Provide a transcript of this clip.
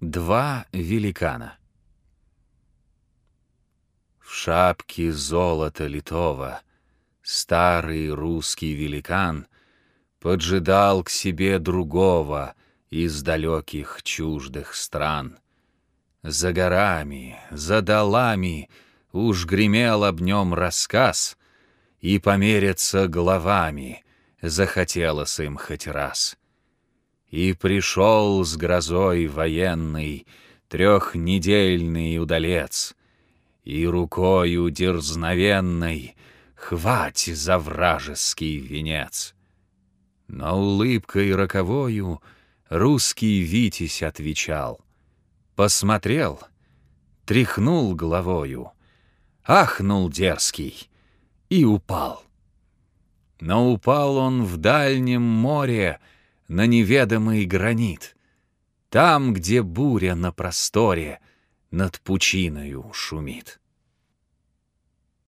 Два великана. В шапке золота литого старый русский великан поджидал к себе другого из далеких чуждых стран. За горами, за долами уж гремел об нем рассказ, и помериться головами захотелось им хоть раз. И пришел с грозой военный трехнедельный удалец, и рукою дерзновенной хвать за вражеский венец. Но улыбкой роковою русский витязь отвечал, посмотрел, тряхнул головою, ахнул дерзкий и упал. Но упал он в дальнем море на неведомый гранит, там, где буря на просторе над пучиною шумит.